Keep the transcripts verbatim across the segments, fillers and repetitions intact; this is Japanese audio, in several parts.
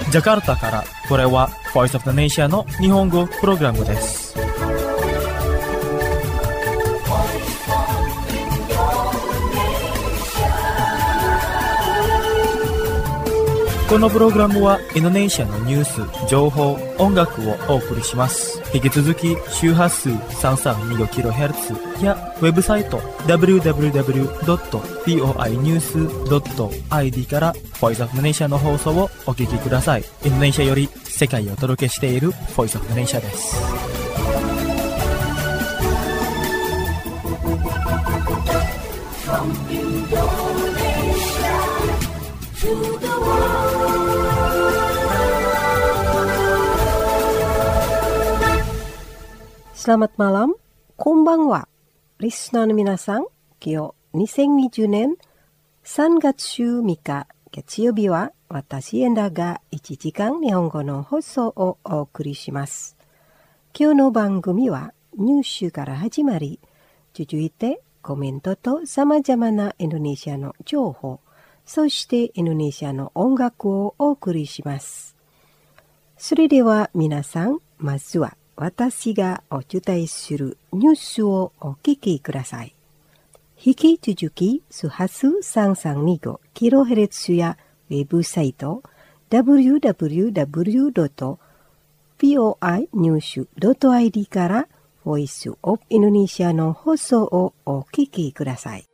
ジャカルタから、これは Voice of the Nation の日本語プログラムです。このプログラムはインドネシアのニュース、情報、音楽をお送りします。引き続き周波数 さんさんにごキロヘルツ やウェブサイト ダブリューダブリューダブリュードットボイニュースドットアイディー から Voice of the Nation の放送をお聞きください。インドネシアより世界をお届けしている Voice of the Nation です。 Selamat malam, konbanwa. Listenerの皆さん、今日にせんにじゅうねんさんがつじゅうみっか月曜日は私エンダがいちじかん日本語の放送をお送りします。今日の番組はニュースから始まり、続いてコメントと様々なインドネシアの情報、そしてインドネシアの音楽をお送りします。それでは皆さん、まずは私がお伝えするニュースをお聞きください。引き続き、周波数 さんさんにごキロヘルツ やウェブサイト ダブリューダブリューダブリュードットボイニュースドットアイディー からボイスオブインドネシアの放送をお聞きください。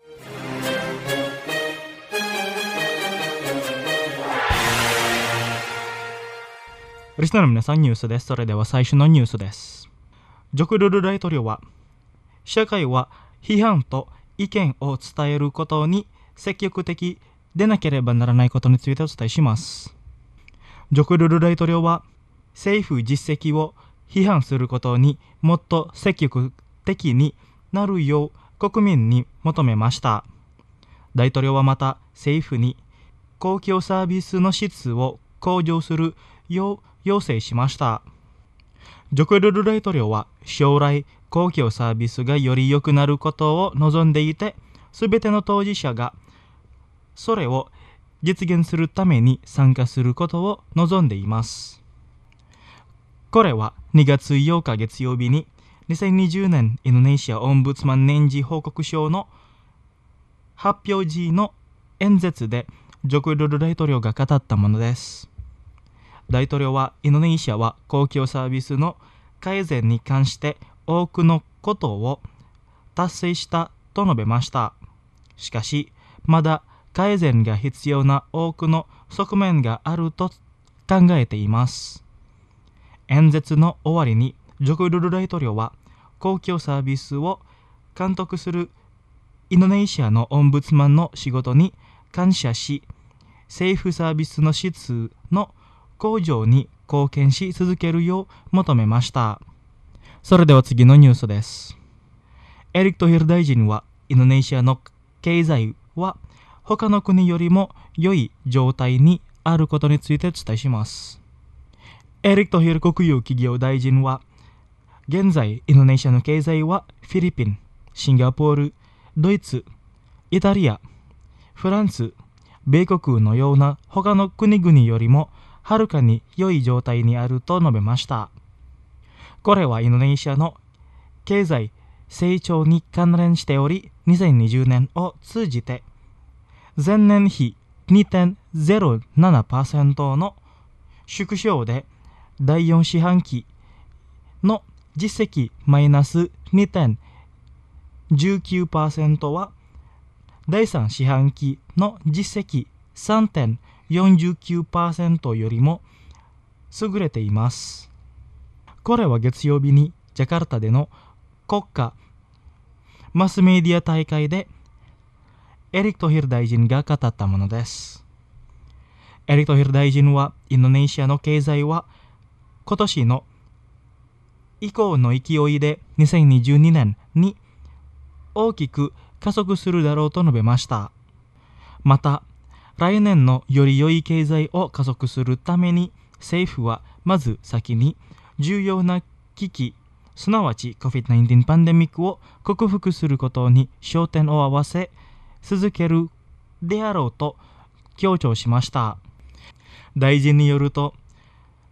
リスナーの皆さん、ニュースです。それでは最初のニュースです。ジョコドド大統領は、社会は批判と意見を伝えることに積極的でなければならないことについてお伝えします。ジョコドド大統領は、政府実績を批判することにもっと積極的になるよう国民に求めました。大統領はまた政府に公共サービスの質を向上するよう要請しました。ジョコドド大統領は将来公共サービスがより良くなることを望んでいて、すべての当事者がそれを実現するために参加することを望んでいます。これはにがつようか月曜日ににせんにじゅうねんインドネシアオンブツマン年次報告書の発表時の演説でジョコドド大統領が語ったものです。大統領はインドネシアは公共サービスの改善に関して多くのことを達成したと述べました。しかし、まだ改善が必要な多くの側面があると考えています。演説の終わりにジョコドド大統領は公共サービスを監督するインドネシアのオンブツマンの仕事に感謝し、政府サービスの質の向上に貢献し続けるよう求めました。それでは次のニュースです。エリック・トヒル大臣はインドネシアの経済は他の国よりも良い状態にあることについてお伝えします。エリック・トヒル国有企業大臣は、現在インドネシアの経済はフィリピン、シンガポール、ドイツ、イタリア、フランス、米国のような他の国々よりもはるかに良い状態にあると述べました。これはインドネシアの経済成長に関連しており、にせんにじゅうねんを通じて前年比 にてんゼロななパーセント の縮小で、だいよん四半期の実績マイナス にてんいちきゅうパーセント はだいさん四半期の実績 さんてんよんきゅうパーセント よりも優れています。これは月曜日にジャカルタでの国家マスメディア大会でエリック・トヒル大臣が語ったものです。エリック・トヒル大臣は、インドネシアの経済は今年の以降の勢いでにせんにじゅうにねんに大きく加速するだろうと述べました。また、来年のより良い経済を加速するために、政府はまず先に重要な危機、すなわち コビッドナインティーン パンデミックを克服することに焦点を合わせ続けるであろうと強調しました。大臣によると、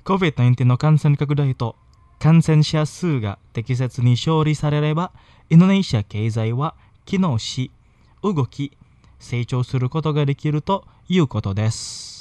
コビッドナインティーン の感染拡大と感染者数が適切に処理されれば、インドネシア経済は機能し、動き、成長することができるということです。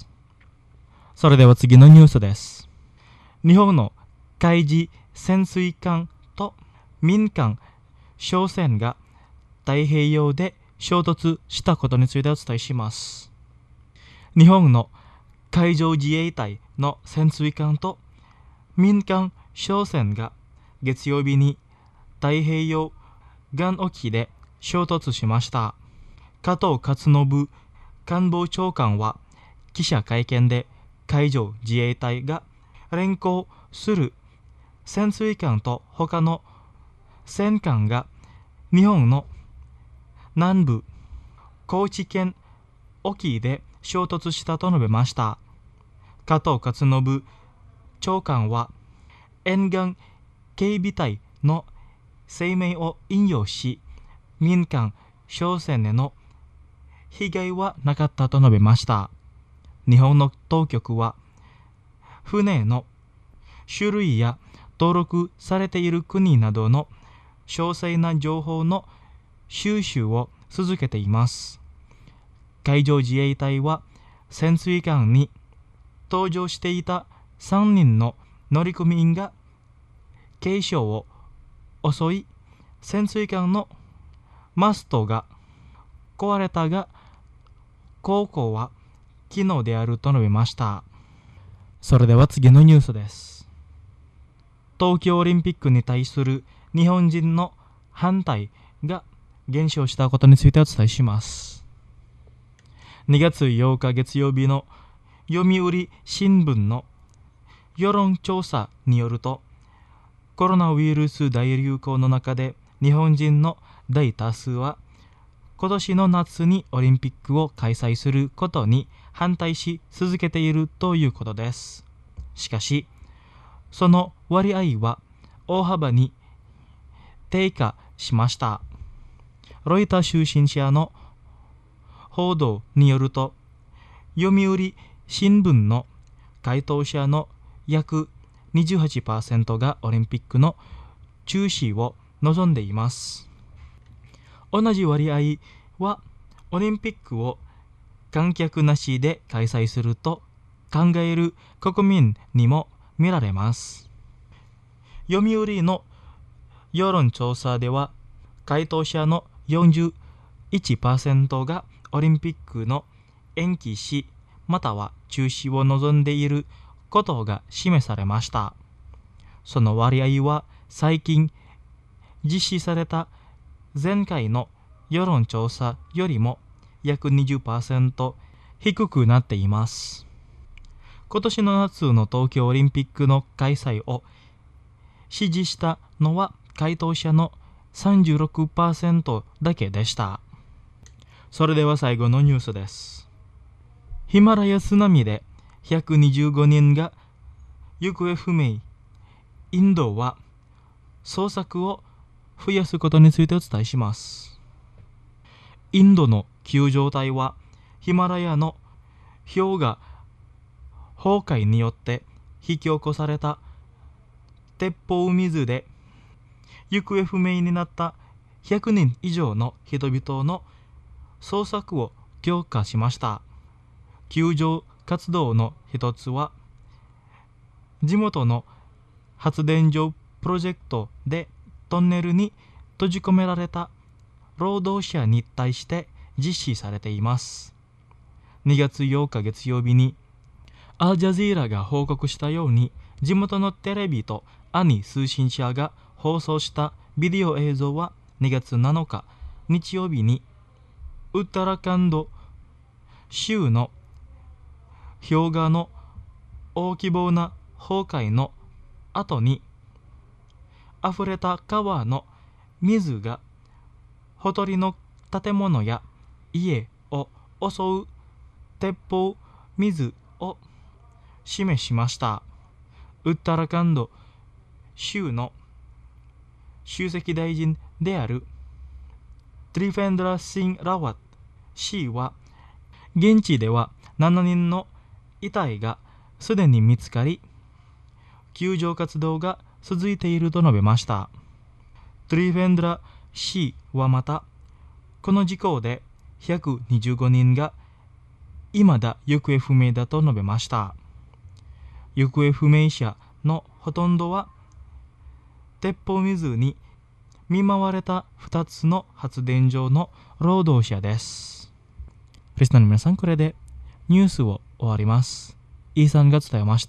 それでは次のニュースです。日本の海自潜水艦と民間商船が太平洋で衝突したことについてお伝えします。日本の海上自衛隊の潜水艦と民間商船が月曜日に太平洋岸沖で衝突しました。加藤勝信官房長官は記者会見で、海上自衛隊が連行する潜水艦と他の戦艦が日本の南部高知県沖で衝突したと述べました。加藤勝信長官は沿岸警備隊の声明を引用し、民間商船への被害はなかったと述べました。日本の当局は船の種類や登録されている国などの詳細な情報の収集を続けています。海上自衛隊は潜水艦に搭乗していたさんにんの乗組員が軽傷を襲い、潜水艦のマストが壊れたが、航行は機能であると述べました。それでは次のニュースです。東京オリンピックに対する日本人の反対が減少したことについてお伝えします。にがつようか月曜日の読売新聞の世論調査によると、コロナウイルス大流行の中で日本人の大多数は今年の夏にオリンピックを開催することに反対し続けているということです。しかし、その割合は大幅に低下しました。ロイター通信社の報道によると、読売新聞の回答者の約 にじゅうはちパーセント がオリンピックの中止を望んでいます。同じ割合はオリンピックを観客なしで開催すると考える国民にも見られます。読売の世論調査では、回答者の よんじゅういちパーセント がオリンピックの延期しまたは中止を望んでいることが示されました。その割合は最近実施された前回の世論調査よりも約 にじゅっパーセント 低くなっています。今年の夏の東京オリンピックの開催を支持したのは回答者の さんじゅうろくパーセント だけでした。それでは最後のニュースです。ヒマラヤ津波でひゃくにじゅうごにんが行方不明。インドは捜索を増やすことについてお伝えします。インドの救助隊はヒマラヤの氷河崩壊によって引き起こされた鉄砲水で行方不明になったひゃくにん以上の人々の捜索を強化しました。救助活動の一つは、地元の発電所プロジェクトでトンネルに閉じ込められた労働者に対して実施されています。にがつようか月曜日にアルジャジーラが報告したように、地元のテレビとアニ通信社が放送したビデオ映像はにがつなのか日曜日にウッタラカンド州の氷河の大規模な崩壊の後に溢れた川の水がほとりの建物や家を襲う鉄砲水を示しました。ウッタラカンド州の首席大臣であるトリフェンドラ・シン・ラワット氏は、現地ではななにんの遺体がすでに見つかり、 救助活動が続いていると述べました。トリフェンドラ市はまた、この事故でひゃくにじゅうごにんが未だ行方不明だと述べました。行方不明者のほとんどは鉄砲水に見舞われたふたつの発電所の労働者です。リスナーの皆さん、これでニュースを終わります。イーさんが伝えました。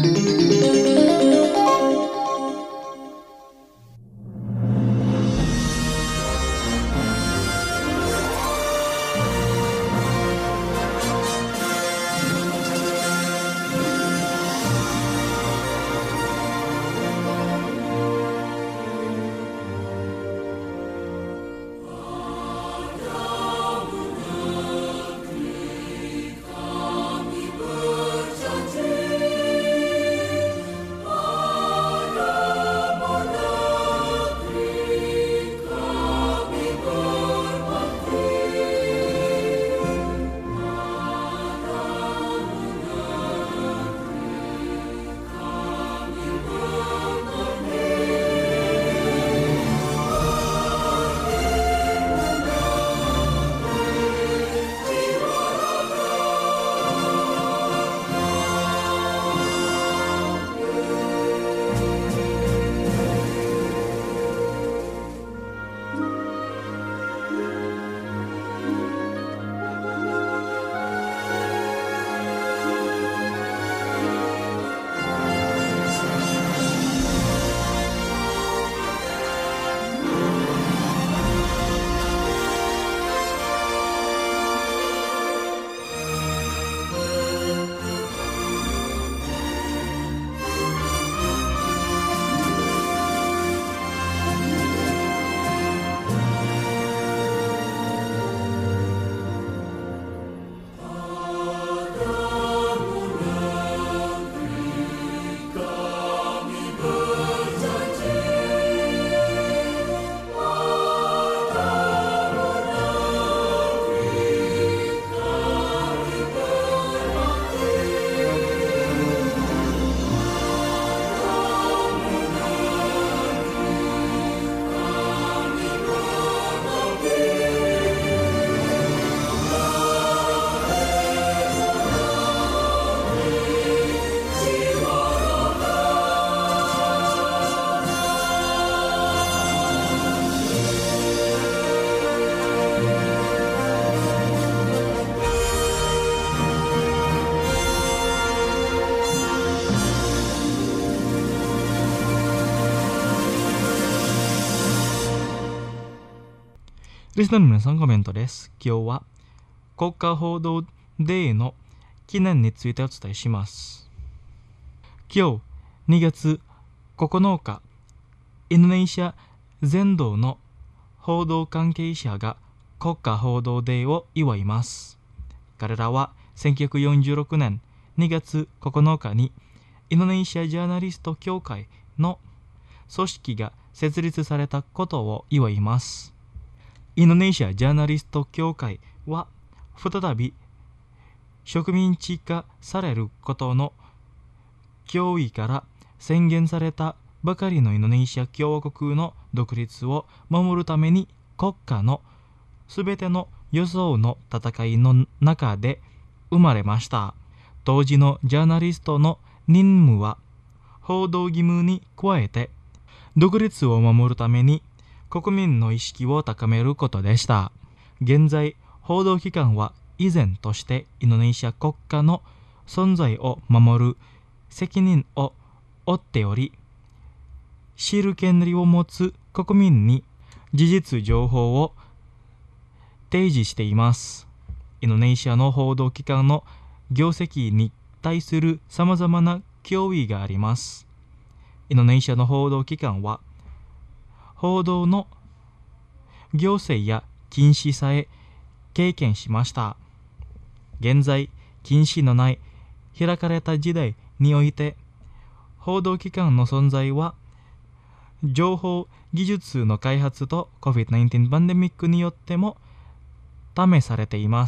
リスナーの皆さん、コメントです。今日は国家報道デーの記念についてお伝えします。今日にがつここのか、インドネシア全土の報道関係者が国家報道デーを祝います。彼らはせんきゅうひゃくよんじゅうろくねんにがつここのかにインドネシアジャーナリスト協会の組織が設立されたことを祝います。インドネシアジャーナリスト協会は再び植民地化されることの脅威から宣言されたばかりのインドネシア共和国の独立を守るために国家のすべての予想の戦いの中で生まれました。当時のジャーナリストの任務は報道義務に加えて独立を守るために国民の意識を高めることでした。現在、報道機関は依然としてインドネシア国家の存在を守る責任を負っており、知る権利を持つ国民に事実情報を提示しています。インドネシアの報道機関の業績に対するさまざまな脅威があります。インドネシアの報道機関は報道の行政や禁止さえ経験しました。現在、禁止のない開かれた時代において、報道機関の存在は情報技術の開発と コビッドナインティーン パンデミックによっても試されています。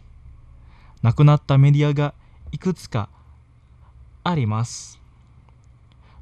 亡くなったメディアがいくつかあります。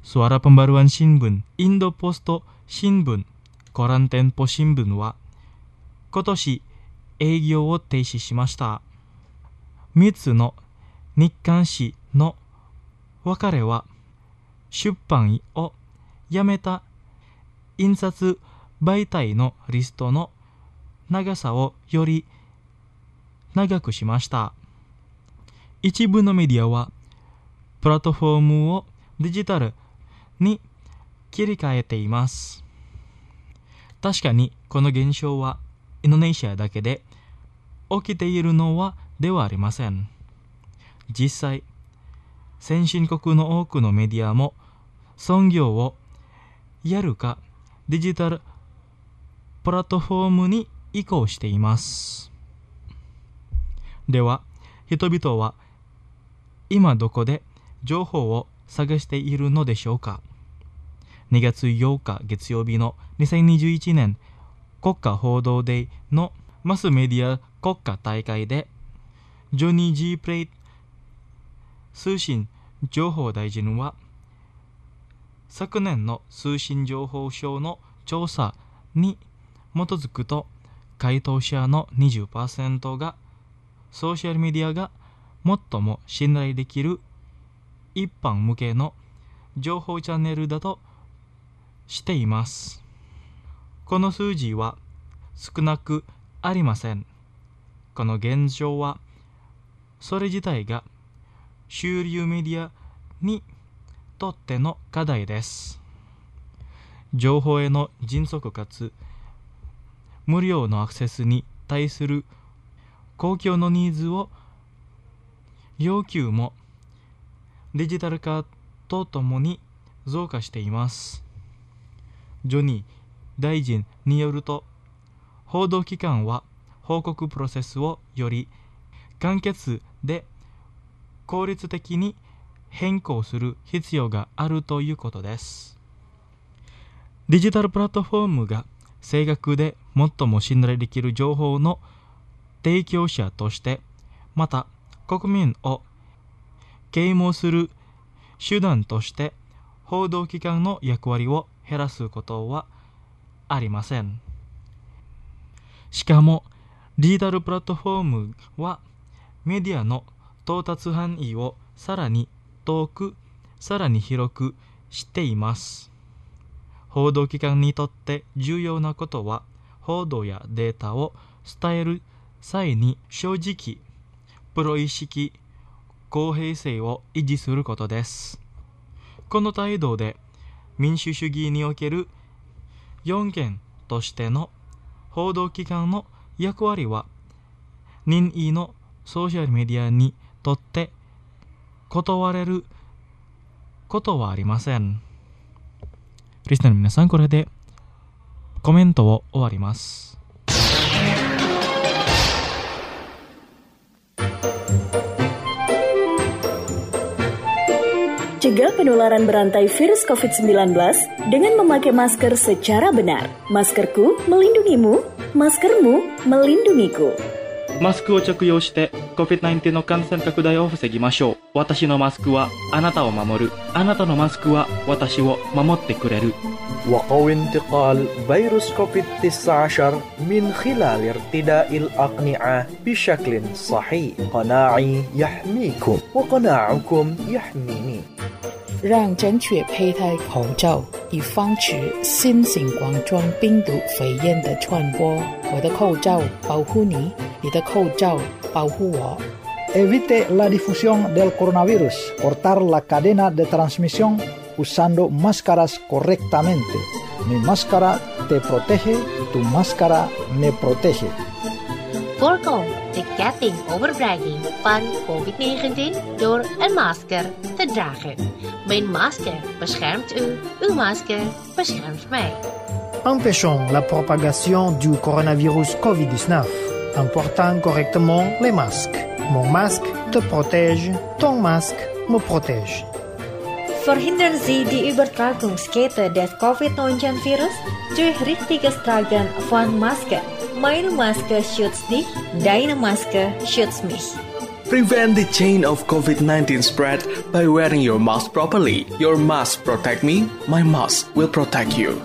Suara Pembaruan Shinbun Indo Posto Shinbun Koran Tempo Shinbun は今年営業を停止しました。みっつの日刊誌の別れは出版をやめた印刷媒体のリストの長さをより長くしました。一部のメディアはプラットフォームをデジタルに切り替えています。確かにこの現象はインドネシアだけで起きているのはではありません。実際、先進国の多くのメディアも産業をやるかデジタルプラットフォームに移行しています。では、人々は今どこで情報を探しているのでしょうか。にがつようか月曜日のにせんにじゅういちねん国家報道デーのマスメディア国家大会でジョニー・ジー・プレイ通信情報大臣は昨年の通信情報省の調査に基づくと回答者の にじゅっパーセント がソーシャルメディアが最も信頼できる一般向けの情報チャンネルだとしています。この数字は少なくありません。この現状はそれ自体が主流メディアにとっての課題です。情報への迅速かつ無料のアクセスに対する公共のニーズを要求もデジタル化とともに増加しています。ジョニー大臣によると、報道機関は報告プロセスをより簡潔で効率的に変更する必要があるということです。デジタルプラットフォームが正確で最も信頼できる情報の提供者として、また国民を啓蒙する手段として報道機関の役割を減らすことはありません。しかもデジタルプラットフォームはメディアの到達範囲をさらに遠く、さらに広くしています。報道機関にとって重要なことは、報道やデータを伝える際に正直、プロ意識、公平性を維持することです。この態度で民主主義における要件としての報道機関の役割は任意のソーシャルメディアにとって断れることはありません。リスナーの皆さん、これでコメントを終わります。 Cegah penularan berantai virus covid sembilan belas dengan memakai masker secara benar. Maskerku melindungimu, maskermu melindungiku. マスクを着用して コビッドナインティーン の感染拡大を防ぎましょう。私のマスクはあなたを守る。あなたのマスクは私を守ってくれる。 وقو انتقال فيروس كوفيد تسعة عشر من خلال ارتداء الأقنعة بشكل صحيح. قناعي يحميكم وقناعكم يحميني. 让正确佩戴口罩，以防止新型冠状病毒肺炎的传播。我的口罩保护你，你的口罩保护我。 Evite la difusión del coronavirus. Cortar la cadena de transmisión usando máscaras correctamente. Mi máscara te protege, tu máscara me protege. Voorkom de ketting overbrenging van covid negentien door een masker te dragen. Mijn masker beschermt u, uw masker beschermt mij. Empêchons la propagation du coronavirus covid dix-neuf en portant correctement les masques. Mon masque te protège, ton masque me protège. Verhindern Sie die Übertragungskette des covid neunzehn virus durch richtiges Tragen von Maske. Meine Maske schützt dich, deine Maske schützt mich. Prevent the chain of covid nineteen spread by wearing your mask properly. Your mask protect me, my mask will protect you.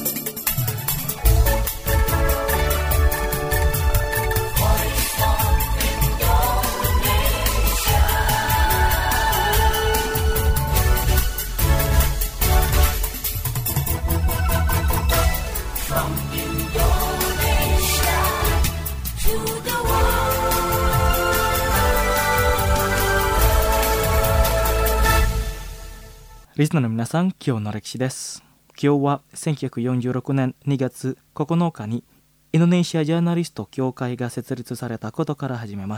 リスナーの皆さん、今日の歴史です。今日はせんきゅうひゃくよんじゅうろくねんにがつここのかにインドネシアジャーナリスト協会が設立されたことから始めます。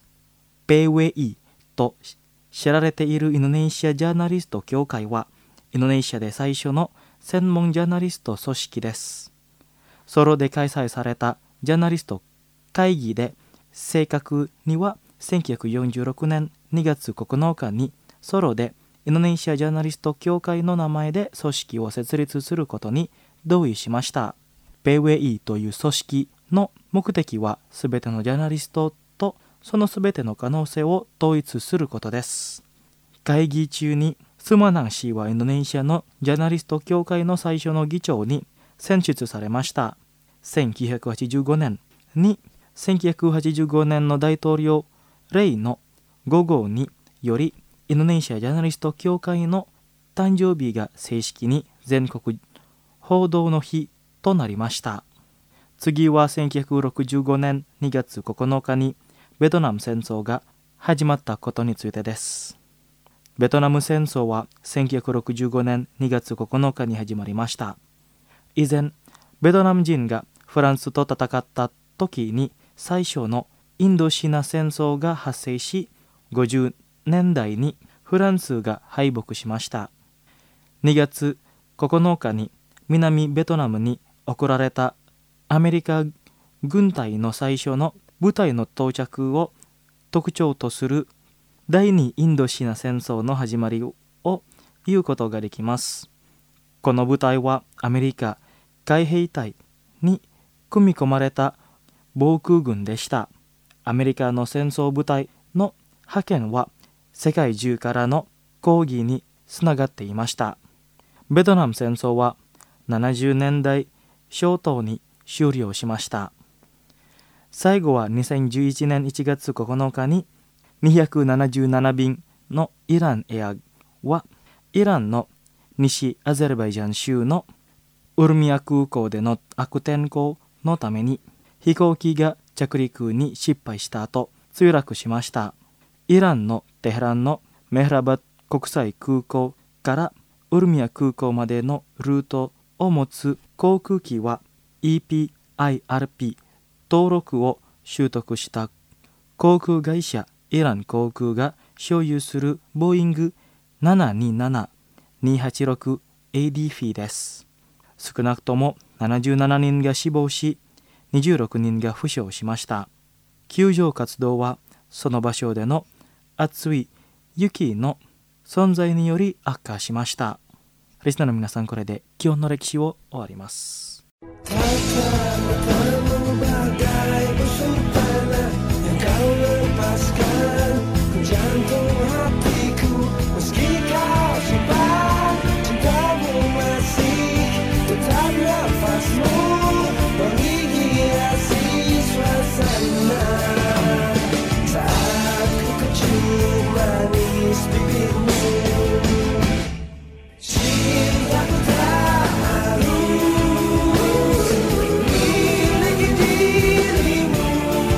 ペイウェイと知られているインドネシアジャーナリスト協会はインドネシアで最初の専門ジャーナリスト組織です。ソロで開催されたジャーナリスト会議で、正確にはせんきゅうひゃくよんじゅうろくねんにがつここのかにソロでインドネシアジャーナリスト協会の名前で組織を設立することに同意しました。ペイウェイという組織の目的はすべてのジャーナリストとそのすべての可能性を統一することです。会議中にスマナン氏はインドネシアのジャーナリスト協会の最初の議長に選出されました。せんきゅうひゃくはちじゅうごねんにせんきゅうひゃくはちじゅうごねんの大統領令のご号によりインドネシアジャーナリスト協会の誕生日が正式に全国報道の日となりました。次はせんきゅうひゃくろくじゅうごねんにがつここのかにベトナム戦争が始まったことについてです。ベトナム戦争はせんきゅうひゃくろくじゅうごねんにがつここのかに始まりました。以前、ベトナム人がフランスと戦った時に最初のインドシナ戦争が発生し、ごじゅうねんだいにフランスが敗北しました。にがつここのかに南ベトナムに送られたアメリカ軍隊の最初の部隊の到着を特徴とする第二インドシナ戦争の始まりを言うことができます。この部隊はアメリカ海兵隊に組み込まれた防空軍でした。アメリカの戦争部隊の派遣は世界中からの抗議につながっていました。ベトナム戦争はななじゅうねんだい初頭に終了しました。最後はにせんじゅういちねんいちがつここのかににひゃくななじゅうななびんのイランエアはイランの西アゼルバイジャン州のウルミア空港での悪天候のために飛行機が着陸に失敗した後墜落しました。イランのテヘランのメフラバッ国際空港からウルミア空港までのルートを持つ航空機は イーピーアイアールピー 登録を取得した航空会社イラン航空が所有するボーイングななにーなな にーはちろく エーディー フィーです。少なくともななじゅうななにんが死亡し、にじゅうろくにんが負傷しました。救助活動はその場所での厚い雪の存在により悪化しました。リスナーの皆さん、これで今日の歴史を終わります。 Cintaku tak harus miliki dirimu.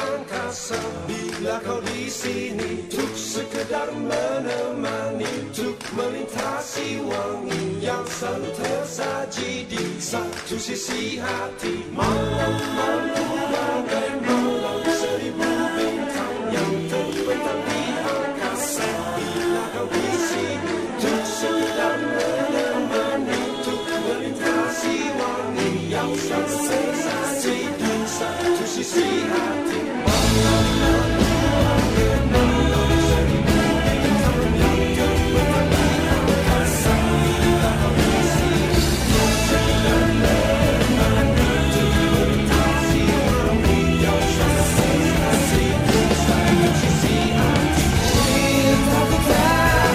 angkasa. Bila kau di sini, tuk sekedar menemani, tuk melintasi wangi yang selalu tersaji di satu sisi hati. Malam-malam bagai malam seribu bintang yang terbentang di angkasa. Bila kau di sini, tuk sekedar menemani, tuk melintasi wangi yang selalu tersaji di satu sisi hati. Malam-malam bagai malam seribu bintang yang terbentang di angkasa. Bila kau di sini, tuk sekedar menemani, tuk melintasi wangi yang selalu tersaji di satu sisi hati. Cintaku tak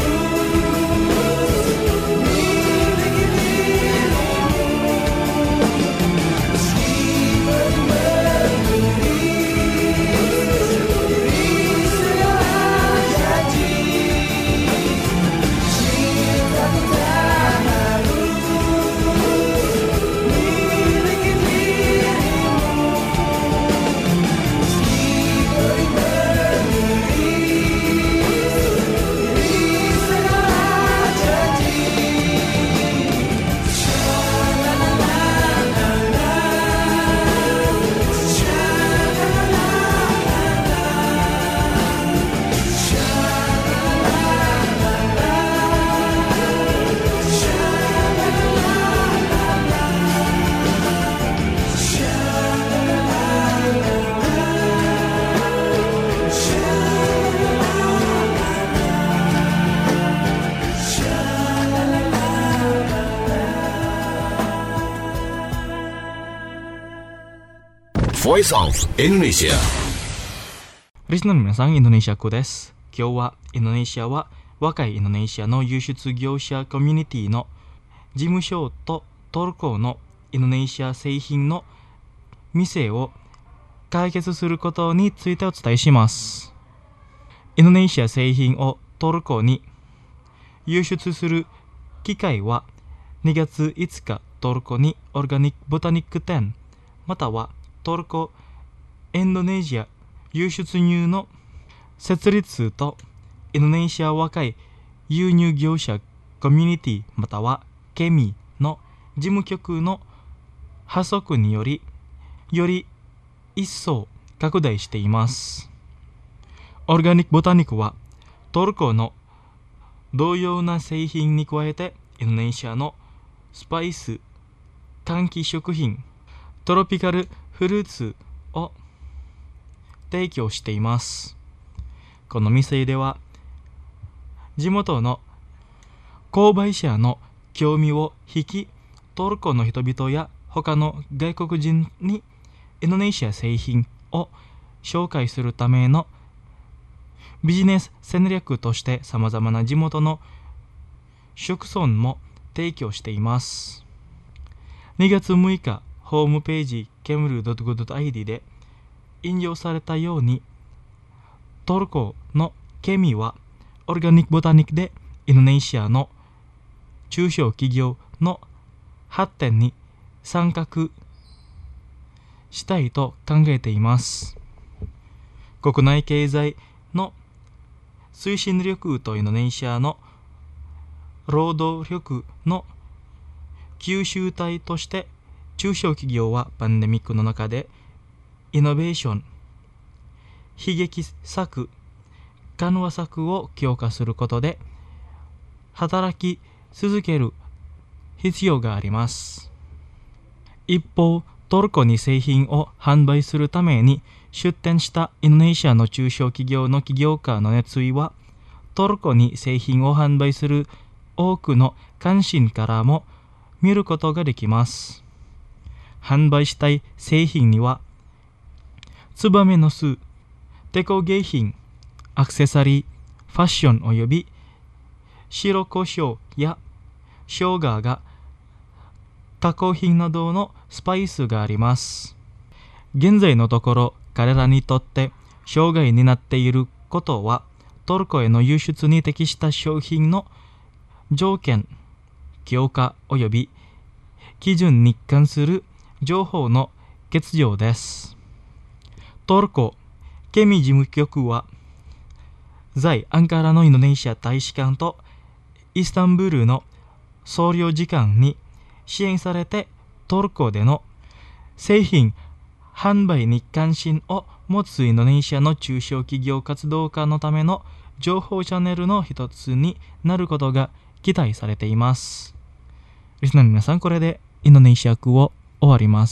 harus miliki dirimu, meski memberi segala janji. Cintaku tak harus miliki dirimu, meski memberi segala janji. Voice of Indonesia。 リスナーの皆さん、インドネシア語です。今日はインドネシアは若いインドネシアの輸出業者コミュニティの事務所とトルコのインドネシア製品の店を解決することについてお伝えします。インドネシア製品をトルコに輸出する機会はにがついつかトルコにオーガニックボタニック店またはトルコインドネシア輸出入の設立とインドネシア若い輸入業者コミュニティまたはケミの事務局の発足によりより一層拡大しています。オーガニックボタニックはトルコの同様な製品に加えてインドネシアのスパイス、換気食品、トロピカルフルーツを提供しています。この店では地元の購買者の興味を引き、トルコの人々や他の外国人にインドネシア製品を紹介するためのビジネス戦略として様々な地元の食村も提供しています。にがつむいかホームページ ケムルドットゴードットアイディー で引用されたようにトルコのケミはオーガニックボタニックでインドネシアの中小企業の発展に参画したいと考えています。国内経済の推進力とインドネシアの労働力の吸収体として中小企業はパンデミックの中でイノベーション、悲劇策、緩和策を強化することで働き続ける必要があります。一方、トルコに製品を販売するために出展したインドネシアの中小企業の起業家の熱意はトルコに製品を販売する多くの関心からも見ることができます。販売したい製品にはツバメの巣、手工芸品、アクセサリー、ファッションおよび白胡椒や生姜が加工品などのスパイスがあります。現在のところ彼らにとって障害になっていることはトルコへの輸出に適した商品の条件、強化および基準に関する情報の欠如です。 トルコケミ事務局は在アンカラのインドネシア大使館とイスタンブールの総領事館に支援されてトルコでの製品販売に関心を持つインドネシアの中小企業活動家のための情報チャンネルの一つになることが期待されています。リスナーの皆さん、これでインドネシア語を終わります。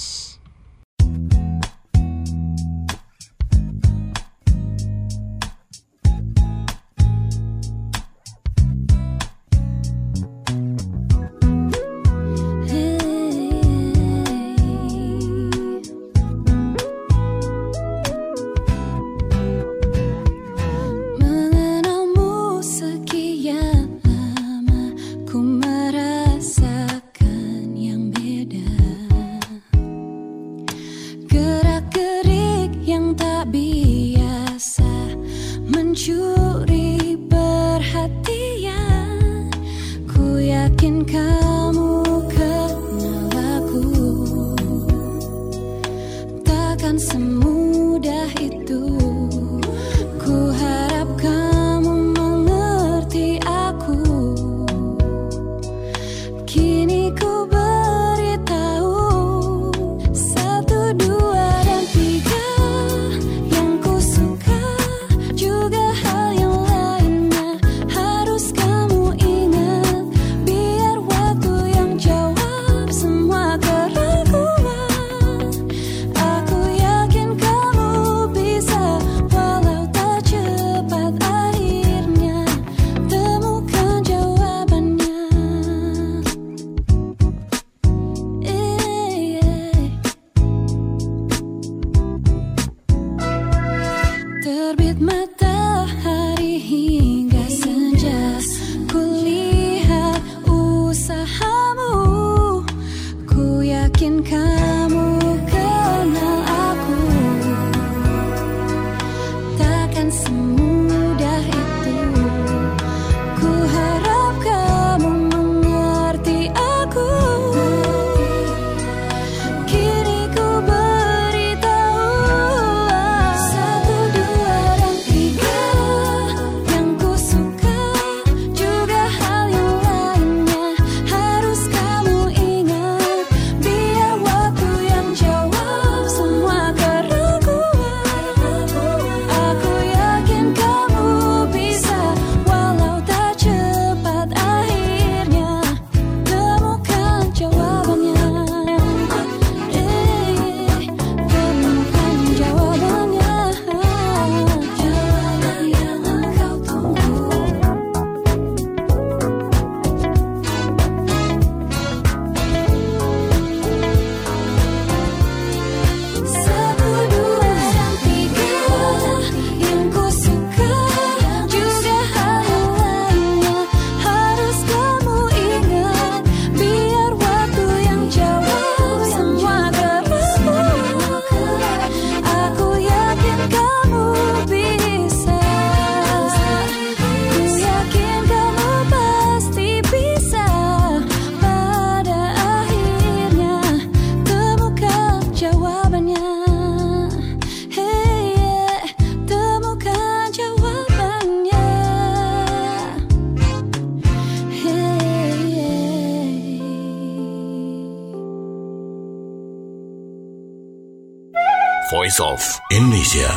Voice of Indonesia.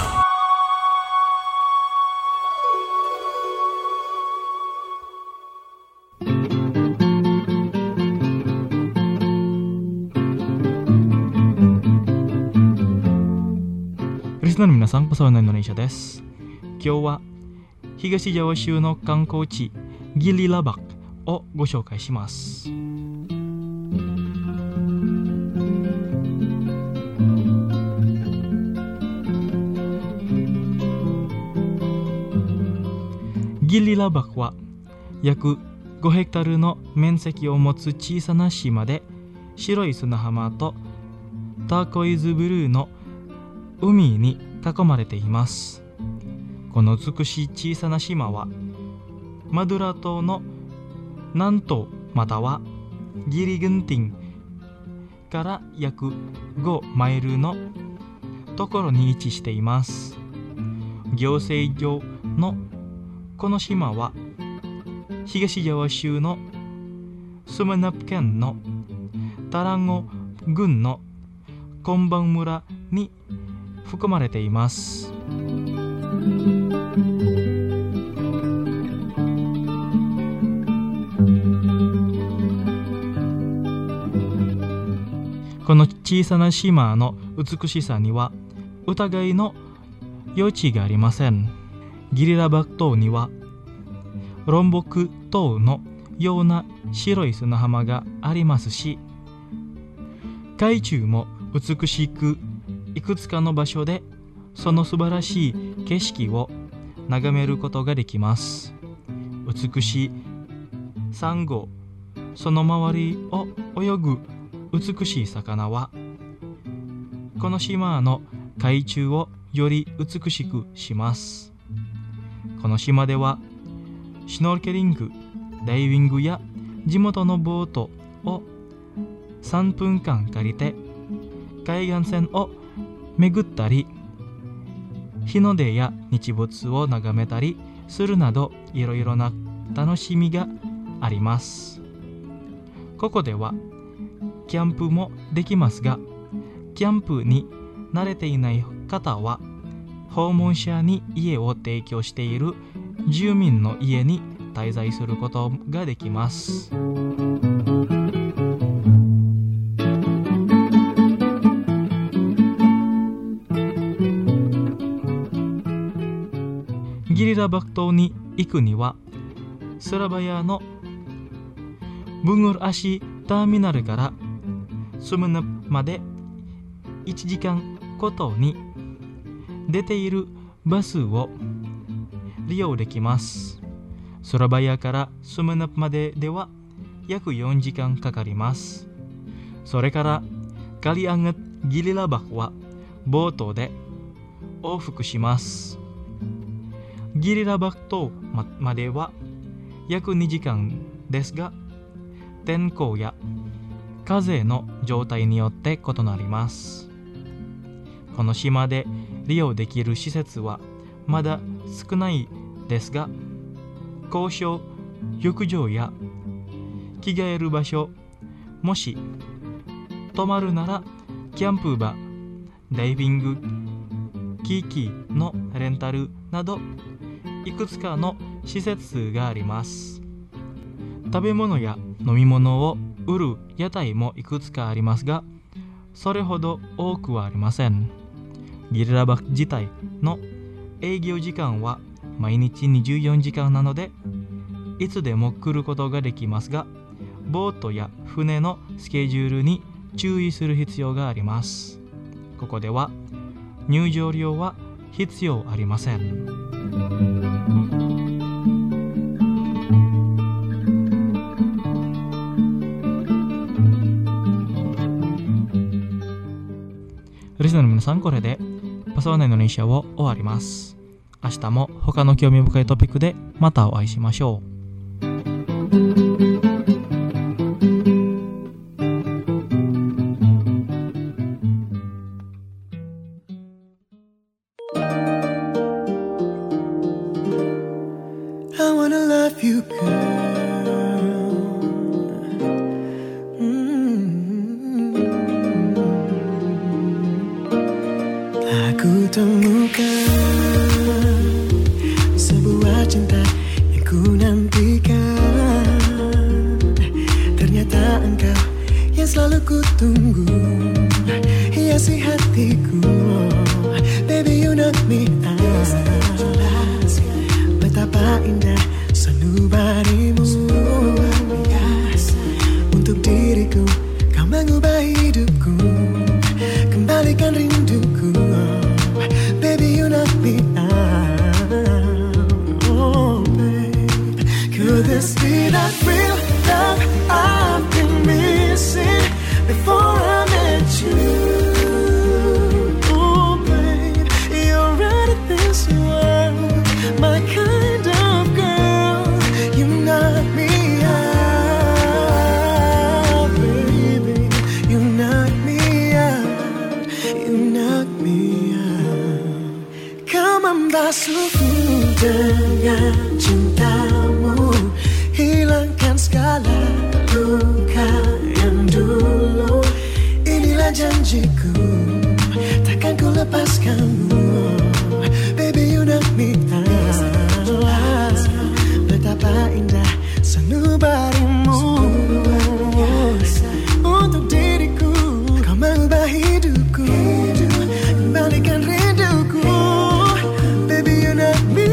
Listenerの皆さん、Pesona Indonesia です。今日は東ジャワ州の観光地ギリラバクをご紹介します。ギリラバクは約ごヘクタールの面積を持つ小さな島で、白い砂浜とターコイズブルーの海に囲まれています。この美しい小さな島はマドゥラ島の南東またはギリグンティンから約ごマイルのところに位置しています。行政上のこの島は東ジャワ州のスムナプ県のタランゴ郡のコンバン村に含まれています。この小さな島の美しさには疑いの余地がありません。ギリラバク島にはロンボク島のような白い砂浜がありますし、海中も美しくいくつかの場所でその素晴らしい景色を眺めることができます。美しいサンゴ、その周りを泳ぐ美しい魚はこの島の海中をより美しくします。この島ではシュノーケリング、ダイビングや地元のボートをさんぷんかん借りて海岸線を巡ったり、日の出や日没を眺めたりするなど、いろいろな楽しみがあります。ここではキャンプもできますが、キャンプに慣れていない方は訪問者に家を提供している住民の家に滞在することができます。ギリラバク島に行くにはスラバヤのブングルアシターミナルからスムヌまでいちじかんごとに出ているバスを利用できます。スラバヤからスムヌまででは約よんじかんかかります。それからカリアンゲギリラバクはボートで往復します。ギリラバク島までは約にじかんですが、天候や風の状態によって異なります。この島で利用できる施設はまだ少ないですが、公衆浴場や着替える場所、もし泊まるならキャンプ場、ダイビング機器のレンタルなどいくつかの施設があります。食べ物や飲み物を売る屋台もいくつかありますが、それほど多くはありません。ギリラバク自体の営業時間は毎日にじゅうよじかんなので、いつでも来ることができますが、ボートや船のスケジュールに注意する必要があります。ここでは入場料は必要ありません。リスナーの皆さん、これでパサワナインドネシアを終わります。明日も他の興味深いトピックでまたお会いしましょう。 I wanna love you, girl. Aku temukan sebuah cinta yang ku nantikan. Ternyata engkau yang selalu ku tunggu, hiasi hatiku. Baby, you knock me out. Betapa indah sanubarimu. Untuk diriku kau mengubah hidupku, kembalikan rinduku. Baby, you knock me out. Oh, babe, could this be that real love I've been missing before I met you? Oh, babe, you're right in this world, my kind of girl. You knock me out, baby. You knock me out. You knock me out. membasuhku dengan cintamu, hilangkan segala luka yang dulu. Inilah janjiku, takkan ku lepaskanmu. Baby, you knock me down. Betapa indah sanubarimu untuk diriku. Kau mengubah hidupku, kembalikan rinduku. Baby, you knock me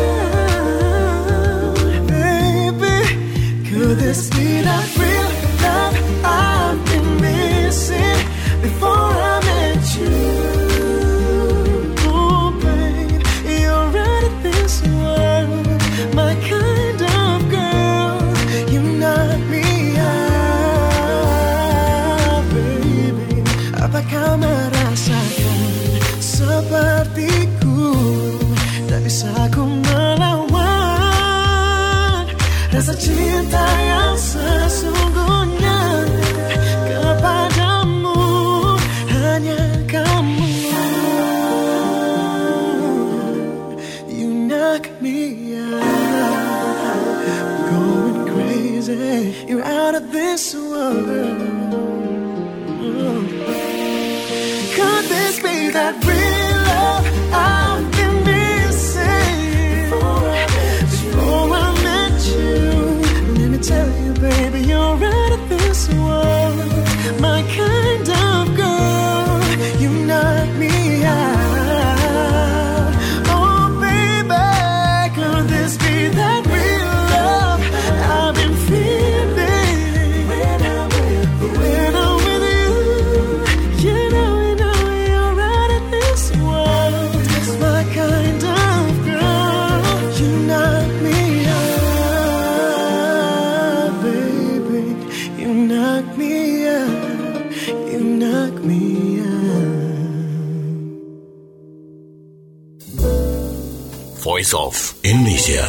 out. Baby, could this be that real love I've been missing before I met you? Oh, babe, you're out of this world, my kind of girl. You knock me out, baby. Apa kau merasakan sepertiku? Tak bisa ku melawan rasa cinta yang sesungguhnya kepadamu, hanya kamu. You knock me out, going crazy. You're out of this world. Could this be that real love I've been missing before I met you? Let me tell you, baby, you're out of this world, my kind of girl. You knock me out. Oh, baby, could this be that real love I've been feeling when I'm with you? You know, you know, you're out of this world, my kind of girl. You knock me out, baby. You knock me out. You knock me out. Voice of Indonesia.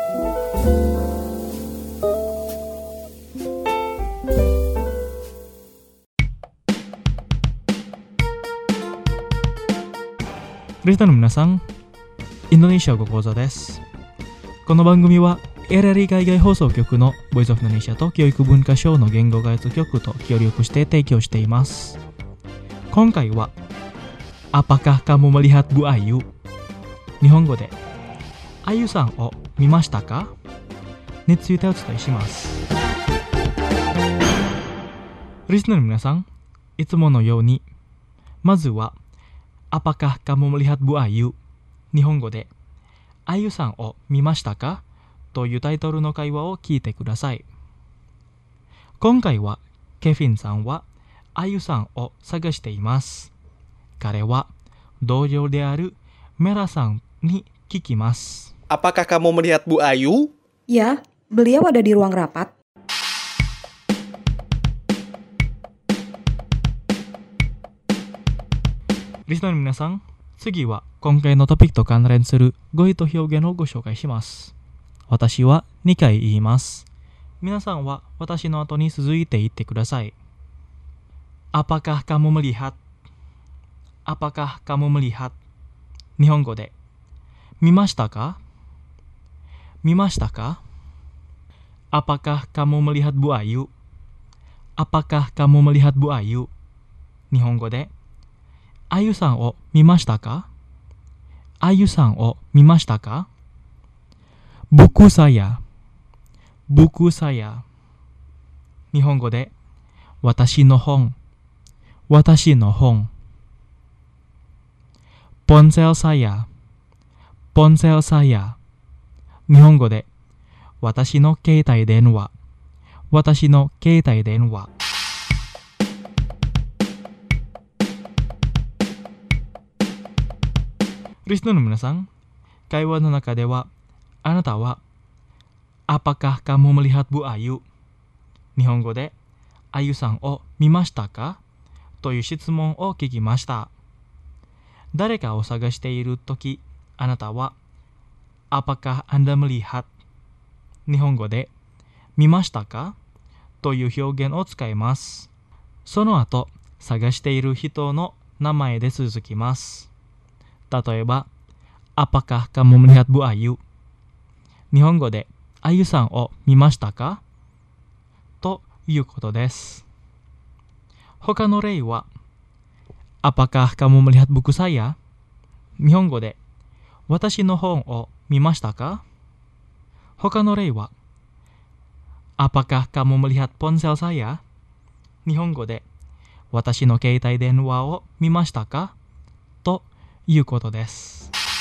Listenerの皆さん、インドネシア語講座です。この番組は エルエル 海外放送局のボイスオフインドネシアと教育文化省の言語開発局と協力して提供しています。今回は Apakah kamu melihat Bu Ayu? 日本語であゆさんを見ましたかについてお伝えします。リスナーの皆さん、いつものようにまずはApakah kamu melihat Bu Ayu? 日本語であゆさんを見ましたかというタイトルの会話を聞いてください。今回はケフィンさんはあゆさんを探しています。彼は同僚であるメラさんに聞きます。 Apakah kamu melihat Bu Ayu? Ya, beliau ada di ruang rapat. リスナーの皆さん、次は今回のトピックと関連する語彙と表現をご紹介します。私はにかい言います。皆さんは私の後に続いて言ってください。Apakah kamu melihat? Apakah kamu melihat? 日本語で見ましたか見ましたか Apakah kamu melihat Bu Ayu? Apakah kamu melihat Bu Ayu? 日本語であゆさんを見ましたかあゆさんを見ましたか Buku saya Buku saya 日本語で私の本私の本 Ponsel saya Ponsel saya 日本語で私の携帯電話私の携帯電話リスナーの皆さん、会話の中ではあなたは Apakah kamu melihat Bu Ayu? 日本語であゆさんを見ましたかという質問を聞きました。誰かを探しているとき、あなたは Apakah Anda melihat? 日本語で見ましたかという表現を使います。その後、探している人の名前で続きます。例えば、 Apakah kamu melihat Bu Ayu? Nihongo de Ayu-san o mimashita ka? To iu koto desu. Hoka no rei wa apakah kamu melihat buku saya? Nihongo de watashi no hon o mimashita ka? Hoka no rei wa apakah kamu melihat ponsel saya? Nihongo de watashi no keitai denwa o mimashita ka? To iu koto desu.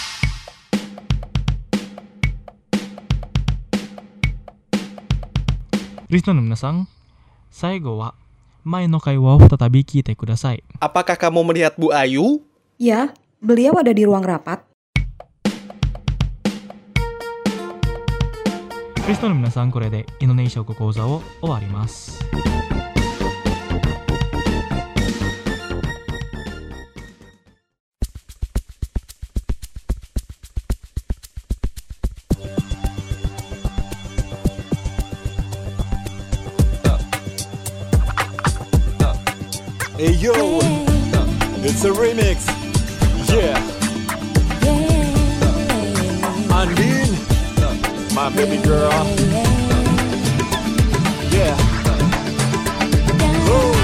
リスナーの皆さん、最後は前の会話を再び聞いてください。 Apakah kamu melihat Bu Ayu? Ya, beliau ada di ruang rapat. リスナーの皆さん、これでインドネシア語講座を終わります。 Hey yo, it's a remix. Yeah. Andin, my baby girl. Yeah. Oh.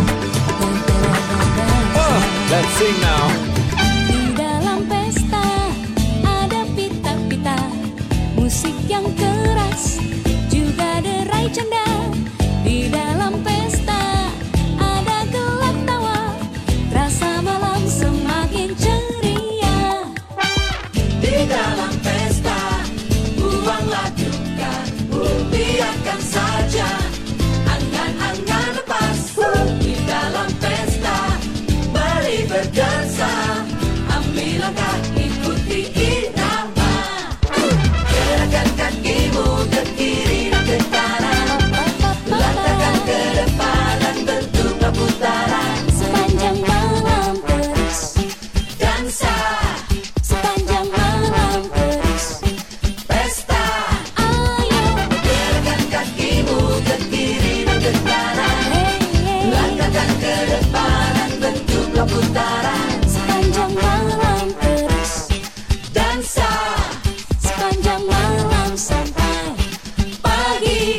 Uh, let's sing now. Di dalam pesta ada pita-pita, musik yang keras, juga derai canda. Di dalam pesta ada gelak tawa, rasa malam semakin ceria. Di dalam pesta buanglah duka, biarkan saja angan-angan lepas. Di dalam pesta mari berdansa, ambil langkah ikuti irama. Gerakan kakimu ke kiri dan ke kanan, langkahkan ke depan dan bentuklah putaran. Sepanjang malam terus dansa, sepanjang malam terus pesta. Ayo gerakan kakimu ke kiri dan ke kanan, langkahkan ke depan dan bentuklah putaran. Sepanjang malam terus dansa, sepanjang malam sampai pagi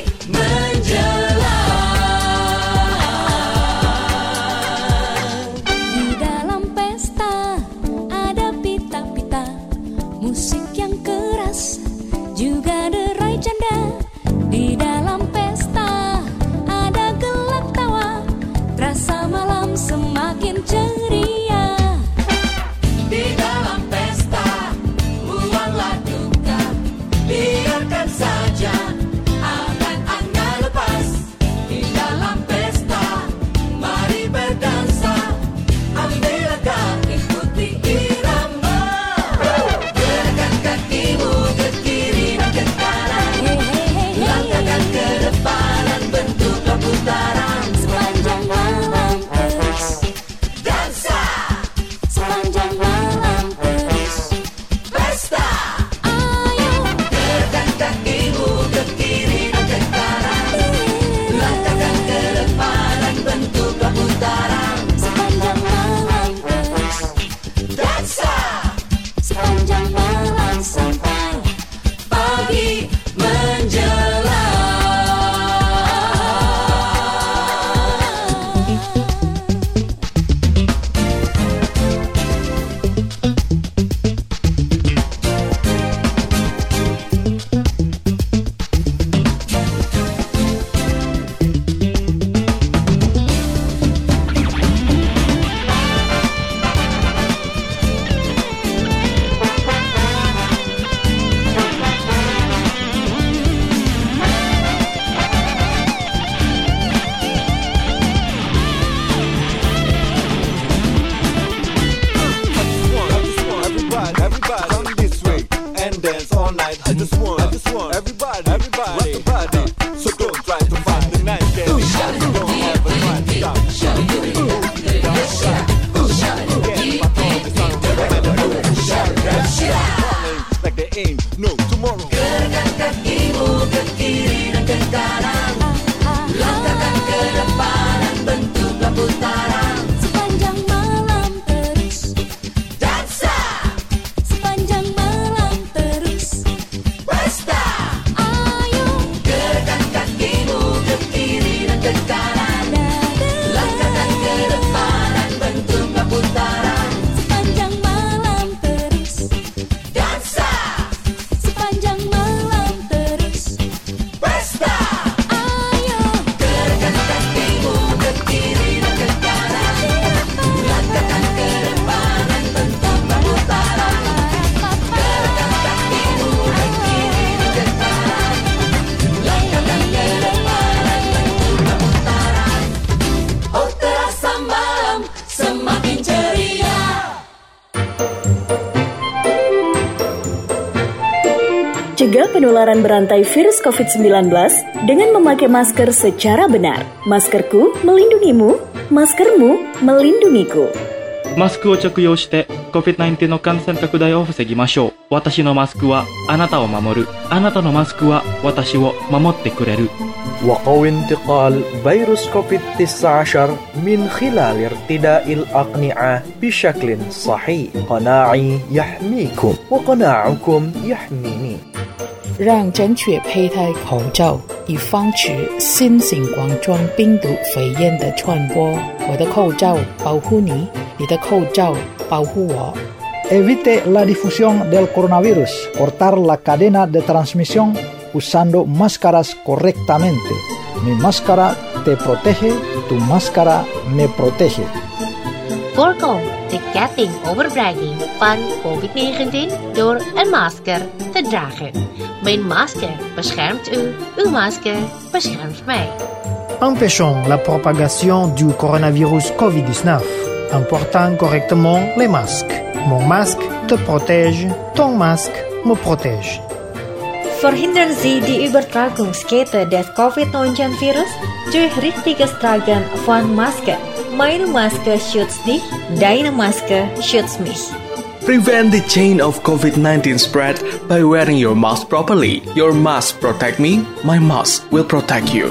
menjelang. Di dalam pesta ada pita-pita, musik yang keras, juga derai canda. Di dalam pesta ada gelak tawa, rasa malam semakin ceria. Di dalam pesta buanglah duka, biarkan saja angan-angan lepas. Di dalam pesta mari berdansa, ambil langkah ikuti irama. Gerakan kakimu ke kiri dan ke kanan, langkahkan ke depan dan bentuklah putaran. Sepanjang malam terus dansa, sepanjang malam terus pesta. Ayo gerakan kakimu ke kiri dan ke kanan, langkahkan ke depan dan bentuklah putaran. Sepanjang malam terus dansa, sepanjang malam sampai pagi menjelang. Everybody, everybody, come this way and dance all night. I just want, I just want everybody, everybody, rock the body. So don't try to find the night there. Don't ever try to stop. Like there ain't no tomorrow. Gerakan kakimu ke kiri dan ke kanan, langkahkan ke depan dan bentuklah putaran. Sepanjang malam terus dansa, sepanjang malam Cegah penularan berantai virus covid sembilan belas dengan memakai masker secara benar. Maskerku melindungimu, maskermu melindungiku. マスクを着用して コビッドナインティーン の感染拡大を防ぎましょう。私のマスクはあなたを守る。あなたのマスクは私を守ってくれる。 وقوي انتقال فيروس كوفيد تسعة عشر من خلال ارتداء الأقنعة بشكل صحيح. قناعي يحميكم وقناعكم يحميني. 让正确佩戴口罩，以防止新型冠状病毒肺炎的传播。我的口罩保护你，你的口罩保护我。 Evite la difusión del coronavirus. Cortar la cadena de transmisión usando máscaras correctamente. Mi máscara te protege, tu máscara me protege. Voorkom de ketting overbrenging van covid negentien door een masker te dragen. Mijn masker beschermt u, uw masker beschermt mij. Empêchons la propagation du coronavirus covid dix-neuf en portant correctement les masques. Mon masque te protège, ton masque me protège. Verhindern Sie die Übertragungskette des covid neunzehn Virus durch richtiges Tragen von Maske. Meine Maske schützt dich, deine Maske schützt mich. Prevent the chain of covid nineteen spread by wearing your mask properly. Your mask protect me, my mask will protect you.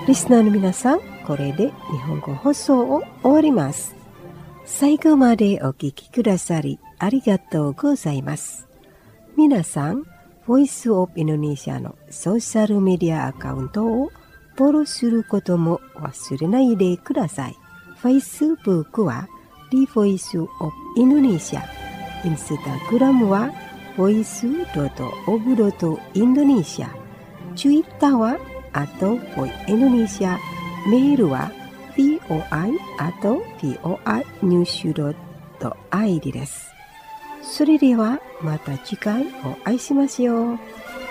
リスナーの皆さん、これで日本語放送を終わります。最後までお聞きくださりありがとうございます。皆さん、ボイスオブインドネシアのソーシャルメディアアカウントをフォローすることも忘れないでください。Facebook は The Voice of Indonesia、Instagram は ボイスドットオブドットインドネシア、Twitter はあと ボイインドネシア、メールは ブイオアイ あと ブイオアイ ニュース ドットアイディー です。それではまた次回お会いしましょう。